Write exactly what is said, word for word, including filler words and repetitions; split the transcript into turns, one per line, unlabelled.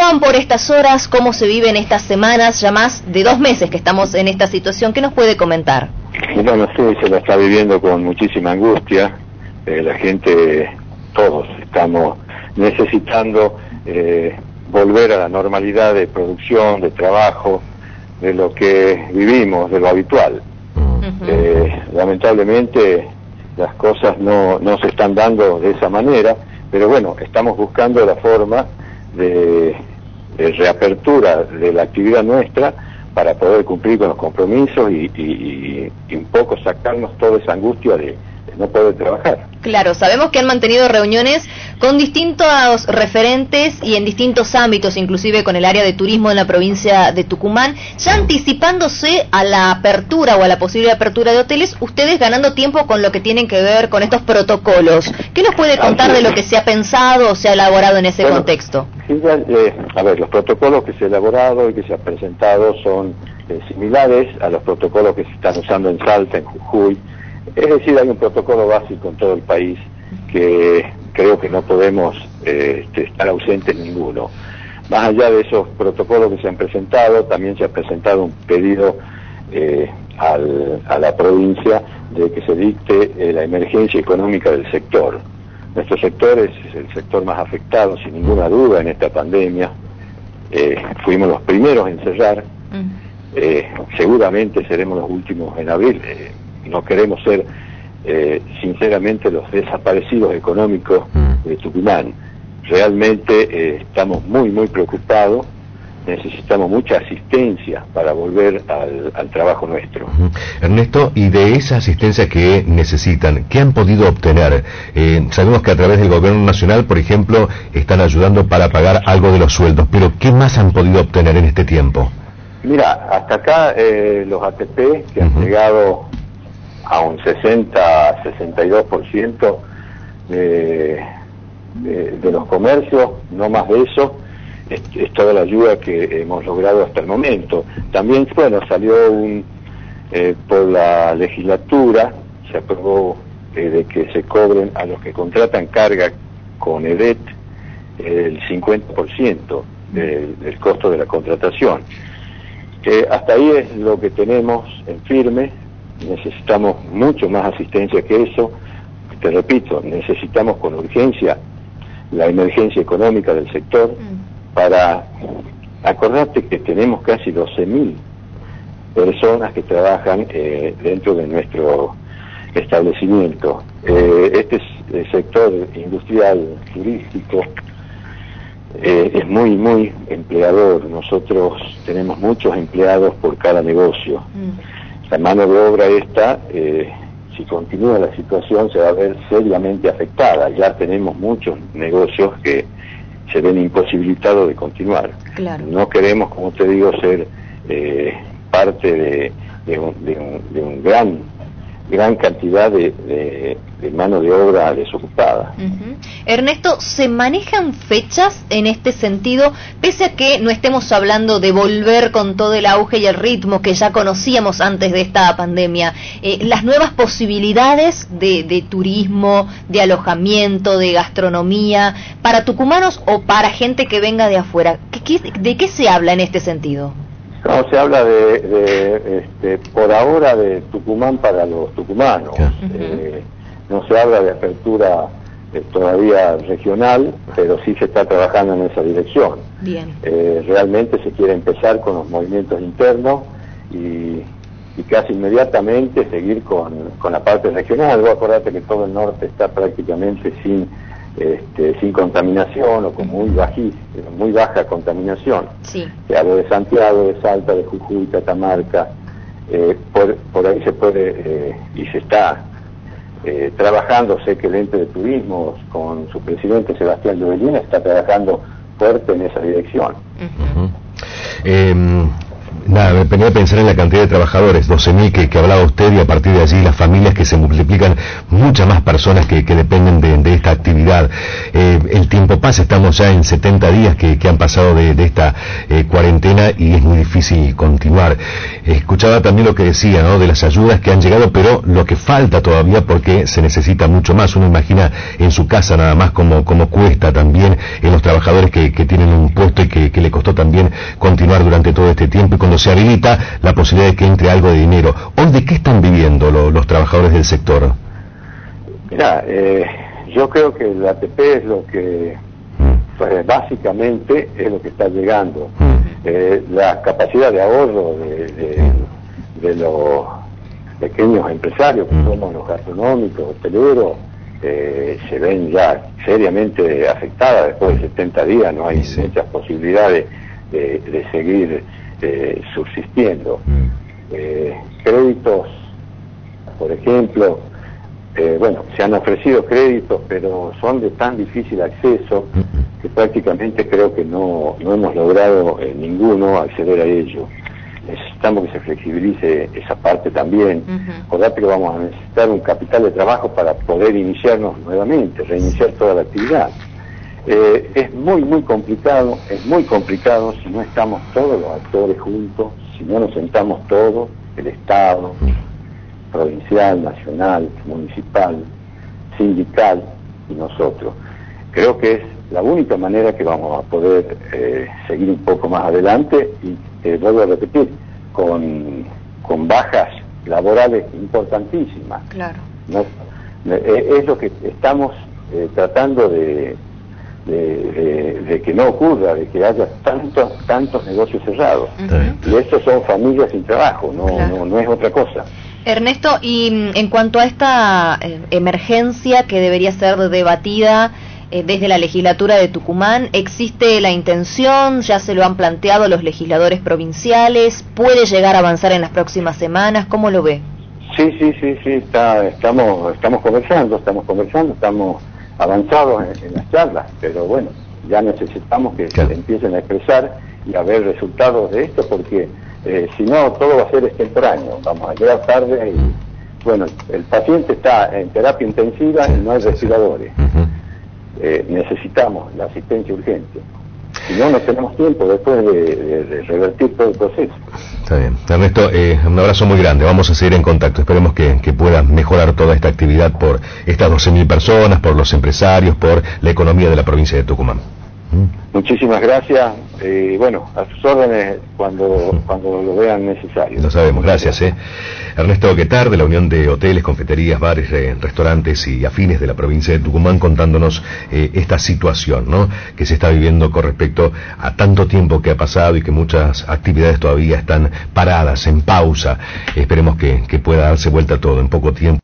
estaban por estas horas? ¿Cómo se vive en estas semanas? Ya más de dos meses que estamos en esta situación. ¿Qué nos puede comentar?
Bueno, sí, se la está viviendo con muchísima angustia. Eh, la gente, todos estamos necesitando eh, volver a la normalidad de producción, de trabajo, de lo que vivimos, de lo habitual. Uh-huh. eh, lamentablemente las cosas no, no se están dando de esa manera, pero bueno, estamos buscando la forma de, de reapertura de la actividad nuestra para poder cumplir con los compromisos y, y, y un poco sacarnos toda esa angustia de, de no poder trabajar.
Claro, sabemos que han mantenido reuniones con distintos referentes y en distintos ámbitos, inclusive con el área de turismo en la provincia de Tucumán, ya anticipándose a la apertura o a la posible apertura de hoteles, ustedes ganando tiempo con lo que tienen que ver con estos protocolos. ¿Qué nos puede contar de lo que se ha pensado o se ha elaborado en ese bueno, contexto?
Sí, eh, a ver, los protocolos que se han elaborado y que se han presentado son eh, similares a los protocolos que se están usando en Salta, en Jujuy. Es decir, hay un protocolo básico en todo el país que creo que no podemos eh, estar ausentes ninguno. Más allá de esos protocolos que se han presentado, también se ha presentado un pedido eh, al, a la provincia de que se dicte eh, la emergencia económica del sector. Nuestro sector es el sector más afectado, sin ninguna duda, en esta pandemia. Eh, fuimos los primeros en cerrar. Eh, seguramente seremos los últimos en abrir. Eh, no queremos ser, eh, sinceramente, los desaparecidos económicos de Tucumán. Realmente eh, estamos muy, muy preocupados. Necesitamos mucha asistencia para volver al, al trabajo nuestro.
Uh-huh. Ernesto, y de esa asistencia que necesitan, ¿qué han podido obtener? Eh, sabemos que a través del gobierno nacional, por ejemplo, están ayudando para pagar algo de los sueldos, pero ¿qué más han podido obtener en este tiempo?
Mira, hasta acá eh, los A T P que uh-huh. han llegado a un sesenta, sesenta y dos por ciento de, de, de los comercios, no más de eso. Es, es toda la ayuda que hemos logrado hasta el momento. También, bueno, salió un, eh, por la legislatura, se aprobó eh, de que se cobren a los que contratan carga con E D E T eh, el cincuenta por ciento del, del costo de la contratación. Eh, hasta ahí es lo que tenemos en firme. Necesitamos mucho más asistencia que eso. Te repito, necesitamos con urgencia la emergencia económica del sector. Mm. Para acordarte que tenemos casi doce mil personas que trabajan eh, dentro de nuestro establecimiento. Eh, este es el sector industrial, turístico, eh, es muy, muy empleador. Nosotros tenemos muchos empleados por cada negocio. Mm. La mano de obra esta, eh, si continúa la situación, se va a ver seriamente afectada. Ya tenemos muchos negocios que se ven imposibilitados de continuar.
Claro.
No queremos, como te digo, ser eh, parte de, de, un, de, un, de un gran gran cantidad de, de, de mano de obra desocupada.
Uh-huh. Ernesto, ¿se manejan fechas en este sentido, pese a que no estemos hablando de volver con todo el auge y el ritmo que ya conocíamos antes de esta pandemia? Eh, las nuevas posibilidades de, de turismo, de alojamiento, de gastronomía, para tucumanos o para gente que venga de afuera, ¿qué, qué, ¿de qué se habla en este sentido?
No, se habla de, de este, por ahora, de Tucumán para los tucumanos. Uh-huh. Eh, no se habla de apertura eh, todavía regional, pero sí se está trabajando en esa dirección.
Bien.
Eh, realmente se quiere empezar con los movimientos internos y, y casi inmediatamente seguir con, con la parte regional. Vos acordate que todo el norte está prácticamente sin Este, sin contaminación o con muy, bají, muy baja contaminación.
Sí.
Te hablo de Santiago, de Salta, de Jujuy, Catamarca, eh, por, por ahí se puede eh, y se está eh, trabajando. Sé que el ente de turismo con su presidente Sebastián Llobellina está trabajando fuerte en esa dirección.
Uh-huh. eh, Nada, me venía a pensar en la cantidad de trabajadores, doce mil que, que hablaba usted, y a partir de allí las familias que se multiplican, muchas más personas que, que dependen de, de esta actividad. Eh, el tiempo pasa, estamos ya en setenta días que, que han pasado de, de esta eh, cuarentena y es muy difícil continuar. Escuchaba también lo que decía, ¿no?, de las ayudas que han llegado, pero lo que falta todavía porque se necesita mucho más. Uno imagina en su casa nada más cómo, cómo cuesta también en los trabajadores que, que tienen un puesto y que, que que le costó también continuar durante todo este tiempo, y cuando se habilita la posibilidad de que entre algo de dinero. ¿Hoy de qué están viviendo lo, los trabajadores del sector?
Mira, eh, yo creo que el A T P es lo que, pues básicamente es lo que está llegando. Eh, la capacidad de ahorro de, de, de los pequeños empresarios, que somos los gastronómicos, hoteleros, eh, se ven ya seriamente afectadas después de setenta días, no hay sí. muchas posibilidades de, de seguir eh, subsistiendo. Eh, créditos, por ejemplo, eh, bueno, se han ofrecido créditos, pero son de tan difícil acceso que prácticamente creo que no, no hemos logrado eh, ninguno acceder a ello. Necesitamos que se flexibilice esa parte también. Uh-huh. Acordate que vamos a necesitar un capital de trabajo para poder iniciarnos nuevamente, reiniciar toda la actividad. Eh, es muy, muy complicado, es muy complicado si no estamos todos los actores juntos, si no nos sentamos todos, el Estado, provincial, nacional, municipal, sindical y nosotros. Creo que es la única manera que vamos a poder eh, seguir un poco más adelante y, eh, vuelvo a repetir, con, con bajas laborales importantísimas.
Claro.
¿No? Eh, es lo que estamos eh, tratando de, de, de, de que no ocurra, de que haya tantos, tantos negocios cerrados. Uh-huh. Y estos son familias sin trabajo, no, claro. no, no es otra cosa.
Ernesto, y en cuanto a esta eh, emergencia que debería ser debatida eh, desde la legislatura de Tucumán, ¿existe la intención? ¿Ya se lo han planteado los legisladores provinciales? ¿Puede llegar a avanzar en las próximas semanas? ¿Cómo lo ve?
Sí, sí, sí, sí, está, estamos, estamos conversando, estamos conversando, estamos avanzados en, en las charlas, pero bueno, ya necesitamos que claro. se empiecen a expresar y a ver resultados de esto, porque eh, si no, todo va a ser extemporáneo, vamos a llegar tarde y, bueno, el paciente está en terapia intensiva y no hay respiradores. Uh-huh. Eh, necesitamos la asistencia urgente. Si no, no tenemos tiempo después de, de, de revertir todo el proceso.
Está bien. Ernesto, eh, un abrazo muy grande. Vamos a seguir en contacto. Esperemos que, que pueda mejorar toda esta actividad por estas doce mil personas, por los empresarios, por la economía de la provincia de Tucumán. ¿Mm?
Muchísimas gracias. Eh, bueno, a sus órdenes cuando, cuando lo vean necesario.
Lo sabemos. Gracias. Eh. Ernesto Guetar, de la Unión de Hoteles, Confiterías, Bares, eh, Restaurantes y Afines de la provincia de Tucumán, contándonos eh, esta situación, ¿no?, que se está viviendo con respecto a tanto tiempo que ha pasado y que muchas actividades todavía están paradas, en pausa. Esperemos que, que pueda darse vuelta todo en poco tiempo.